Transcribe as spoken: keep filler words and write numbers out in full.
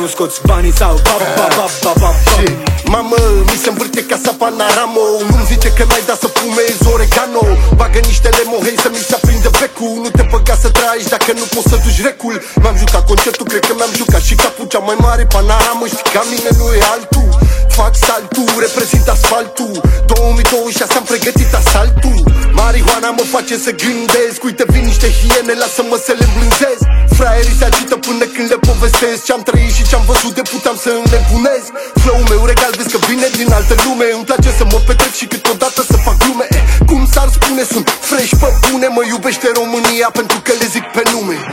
nu scoți banii sau ba ba ba ba ba ba. Mamă, mi se învârte casa Panoramo. Nu-mi zice că n-ai dat să fumezi oregano. Bagă niște lemo, hei să mi se aprinde becul. Nu te băga să tragi dacă nu poți să duci recul. Mi-am jucat concertul, cred că mi-am jucat și capul. Cea mai mare Panoramă, știi ca mine nu e altul. Fac saltul, reprezint asfaltul. două mii douăzeci și șase am pregătit asaltul. Marihuana mă face să gândesc. Uite vin niște hiene, lasă-mă să le îmblânzesc. Fraierii se agită până când le povestesc ce-am trăit și ce-am văzut de puteam să înnebunesc. Flow-ul meu regal, vezi că vine din altă lume. Îmi place să mă petrec și câteodată să fac glume. Cum s-ar spune, sunt fresh pe bune. Mă iubește România pentru că le zic pe nume.